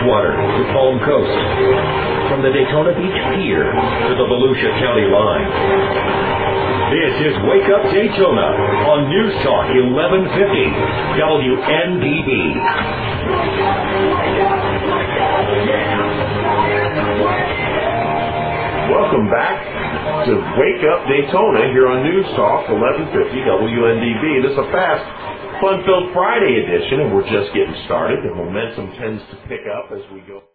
Edgewater to Palm Coast. From the Daytona Beach Pier to the Volusia County line. This is Wake Up Daytona on News Talk 1150 WNDB. Welcome back to Wake Up Daytona here on News Talk 1150 WNDB. This is a fast, fun-filled Friday edition, and we're just getting started. The momentum tends to pick up as we go.